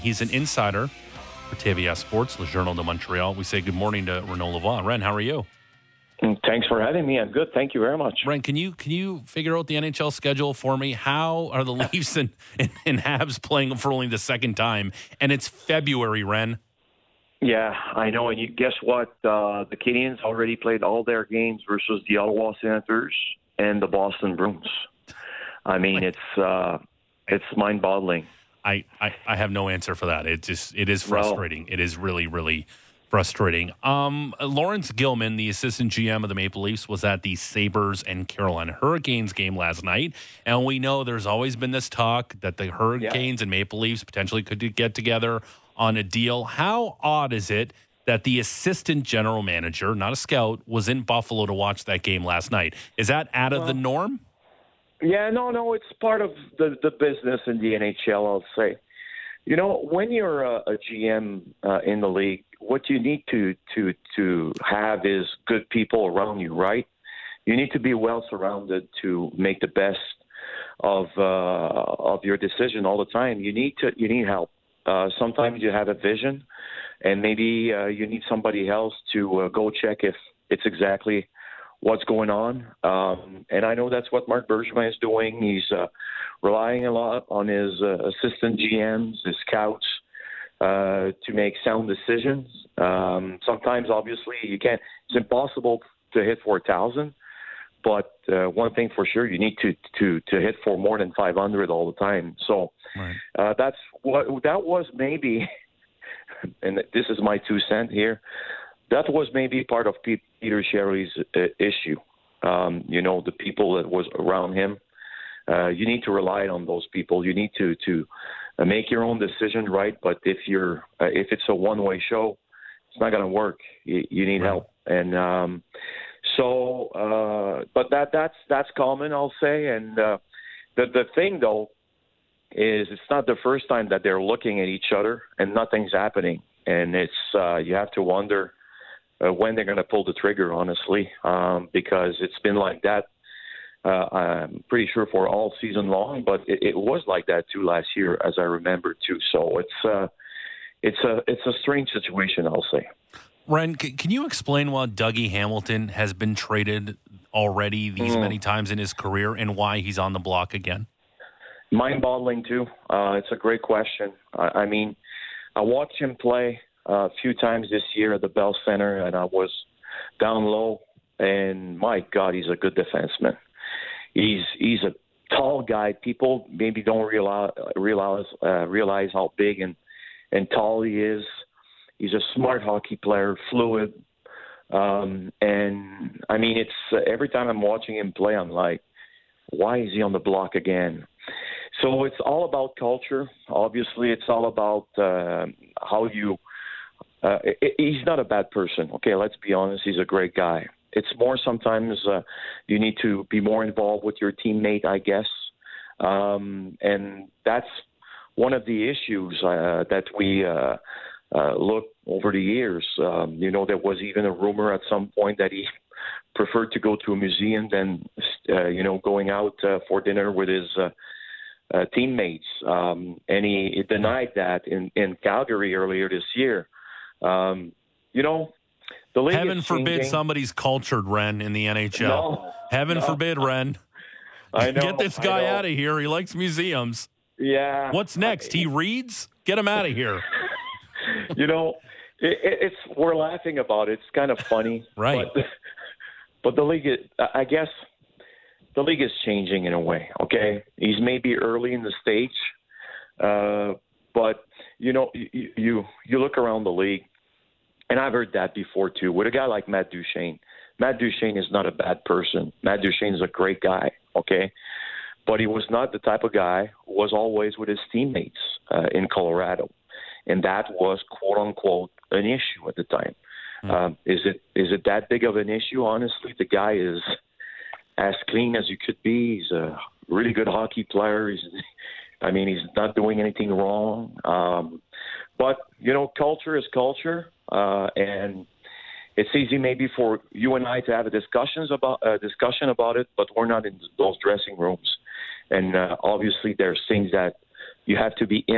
He's an insider for TVA Sports, Le Journal de Montreal. We say good morning to Renaud Lavoie. Ren, how are you? Thanks for having me. I'm good. Thank you very much. Ren, can you figure out the NHL schedule for me? How are the Leafs and Habs playing for only the second time? And it's February, Ren. Yeah, I know. And you guess what? The Canadiens already played all their games versus the Ottawa Senators and the Boston Bruins. I mean, it's mind-boggling. I have no answer for that. It is frustrating. It is really, really frustrating. Lawrence Gilman, the assistant GM of the Maple Leafs, was at the Sabres and Carolina Hurricanes game last night. And we know there's always been this talk that the Hurricanes and Maple Leafs potentially could get together on a deal. How odd is it that the assistant general manager, not a scout, was in Buffalo to watch that game last night? Is that out of the norm? Yeah, no, it's part of the business in the NHL, I'll say. You know, when you're a GM in the league, what you need to have is good people around you, right? You need to be well surrounded to make the best of your decision all the time. You need help. Sometimes you have a vision, and maybe you need somebody else to go check if it's exactly what's going on. And I know that's what Marc Bergevin is doing. He's relying a lot on his assistant GMs, his scouts, to make sound decisions. Sometimes, obviously, it's impossible to hit 4,000. But one thing for sure, you need to hit for more than 500 all the time. So that was maybe, and this is my 2 cents here, that was maybe part of Peter Sherry's issue. The people that was around him. You need to rely on those people. You need to make your own decision, right? But if it's a one-way show, it's not going to work. You need help, and but that's common, I'll say. And the thing though is it's not the first time that they're looking at each other and nothing's happening, and it's you have to wonder when they're going to pull the trigger, honestly, because it's been like that. I'm pretty sure for all season long, but it was like that too last year, as I remember too. So it's a strange situation, I'll say. Ren, can you explain why Dougie Hamilton has been traded already these many times in his career and why he's on the block again? Mind-boggling too. It's a great question. I mean, I watched him play a few times this year at the Bell Center, and I was down low, and my God, he's a good defenseman. He's a tall guy. People maybe don't realize how big and tall he is. He's a smart hockey player, fluid, and I mean, it's every time I'm watching him play, I'm like, why is he on the block again? So it's all about culture. Obviously, it's all about how you. He's not a bad person. Okay, let's be honest. He's a great guy. It's more sometimes you need to be more involved with your teammate, I guess. And that's one of the issues that we look over the years. There was even a rumor at some point that he preferred to go to a museum than, going out for dinner with his teammates. And he denied that in Calgary earlier this year. The league Heaven forbid somebody's cultured, Ren, in the NHL. No, Heaven forbid, Ren. I know. Get this guy out of here. He likes museums. Yeah. What's next? He reads? Get him out of here. We're laughing about it. It's kind of funny. Right. But the league, I guess the league is changing in a way, okay? He's maybe early in the stage, but, you look around the league, and I've heard that before, too, with a guy like Matt Duchene. Matt Duchene is not a bad person. Matt Duchene is a great guy, okay? But he was not the type of guy who was always with his teammates in Colorado. And that was, quote-unquote, an issue at the time. Is it that big of an issue? Honestly, the guy is as clean as you could be. He's a really good hockey player. He's not doing anything wrong. But, culture is culture. And it's easy maybe for you and I to have a discussion about it, but we're not in those dressing rooms. And obviously there's things that you have to be in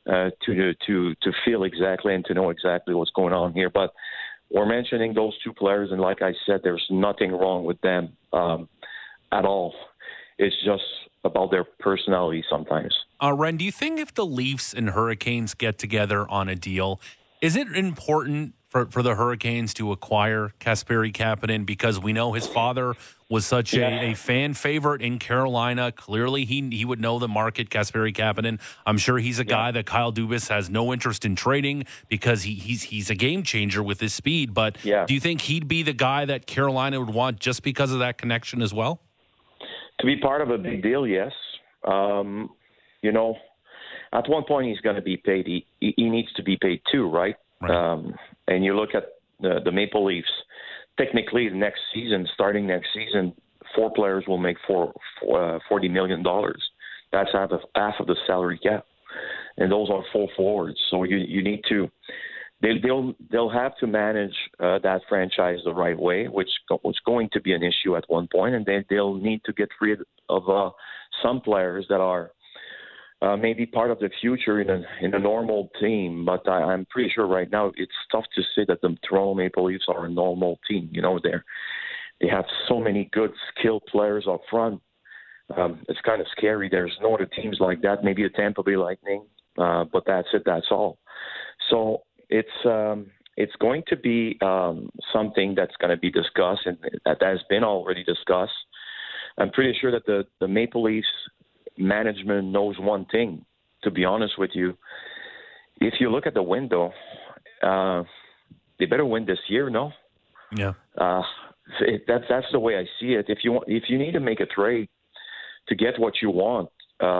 to feel exactly and to know exactly what's going on here. But we're mentioning those two players, and like I said, there's nothing wrong with them at all. It's just about their personality sometimes. Ren, do you think if the Leafs and Hurricanes get together on a deal, is it important for the Hurricanes to acquire Kasperi Kapanen, because we know his father was such a fan favorite in Carolina? Clearly, he would know the market, Kasperi Kapanen. I'm sure he's a guy that Kyle Dubas has no interest in trading because he's a game changer with his speed. But do you think he'd be the guy that Carolina would want just because of that connection as well? To be part of a big deal, yes. You know, at one point he's going to be paid. He needs to be paid too, right? And you look at the Maple Leafs. Technically, starting next season, 4 players will make $40 million. That's half of the salary cap, and those are 4 forwards. So you need to. They'll have to manage that franchise the right way, which was going to be an issue at one point, and they'll need to get rid of some players that are maybe part of the future in a normal team. But I'm pretty sure right now it's tough to say that the Toronto Maple Leafs are a normal team. You know, they have so many good, skilled players up front. It's kind of scary. There's no other teams like that. Maybe a Tampa Bay Lightning, but that's it. That's all. So it's going to be something that's going to be discussed, and that has been already discussed. I'm pretty sure that the Maple Leafs management knows one thing, to be honest with you. If you look at the window, they better win this year, no? Yeah. That's the way I see it. If you need to make a trade to get what you want,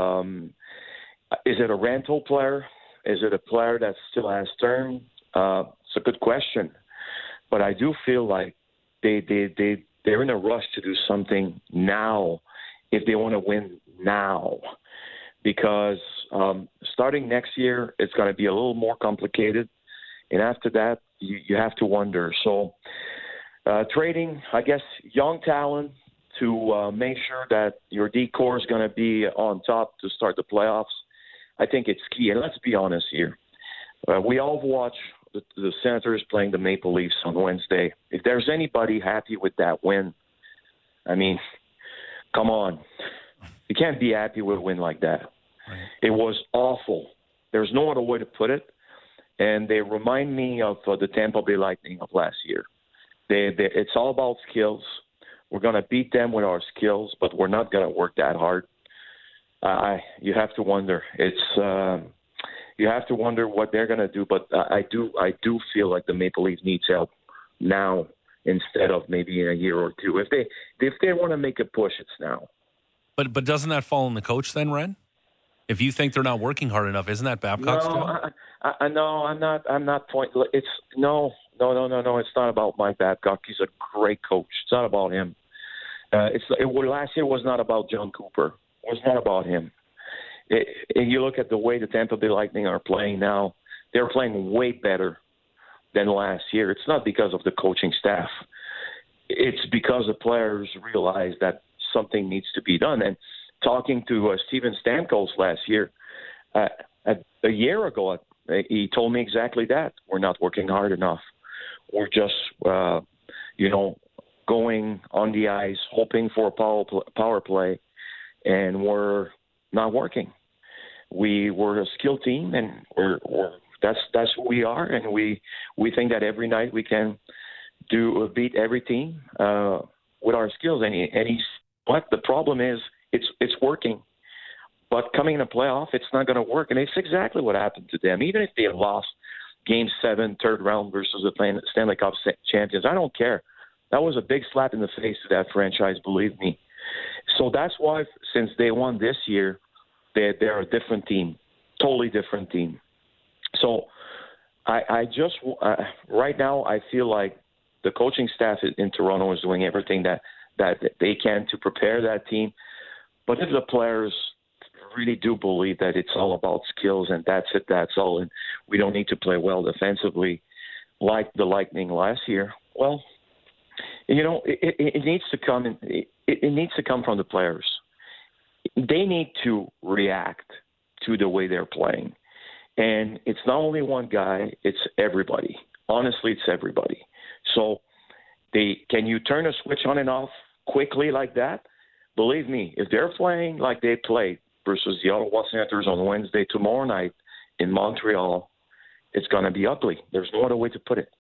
is it a rental player? Is it a player that still has term? It's a good question, but I do feel like they're in a rush to do something now if they want to win now, because starting next year it's going to be a little more complicated, and after that you have to wonder. So trading, I guess, young talent to make sure that your decor is going to be on top to start the playoffs, I think it's key. And let's be honest here. We all watch the Senators playing the Maple Leafs on Wednesday. If there's anybody happy with that win, I mean, come on. You can't be happy with a win like that. Right. It was awful. There's no other way to put it. And they remind me of the Tampa Bay Lightning of last year. It's all about skills. We're going to beat them with our skills, but we're not going to work that hard. You have to wonder. You have to wonder what they're going to do. But I do feel like the Maple Leafs needs help now instead of maybe in a year or two. If they want to make a push, it's now. But doesn't that fall on the coach then, Ren? If you think they're not working hard enough, isn't that Babcock's job? No, I'm not pointing. It's no. It's not about Mike Babcock. He's a great coach. It's not about him. Last year was not about John Cooper. It was not about him. You look at the way the Tampa Bay Lightning are playing now. They're playing way better than last year. It's not because of the coaching staff. It's because the players realize that something needs to be done. And talking to Steven Stamkos last year, a year ago, he told me exactly that. We're not working hard enough. We're just, going on the ice, hoping for a power play, and we're not working. We're a skilled team, and that's who we are, and we think that every night we can beat every team with our skills. But the problem is it's working. But coming in a playoff, it's not going to work. And it's exactly what happened to them. Even if they lost Game 7, third round versus the Stanley Cup champions, I don't care. That was a big slap in the face to that franchise, believe me. So that's why, since they won this year, they're a different team, totally different team. So I just right now I feel like the coaching staff in Toronto is doing everything that they can to prepare that team. But if the players really do believe that it's all about skills and that's it, that's all, and we don't need to play well defensively like the Lightning last year, well, it needs to come. It needs to come from the players. They need to react to the way they're playing. And it's not only one guy, it's everybody. Honestly, it's everybody. So can you turn a switch on and off quickly like that? Believe me, if they're playing like they played versus the Ottawa Senators on Wednesday tomorrow night in Montreal, it's going to be ugly. There's no other way to put it.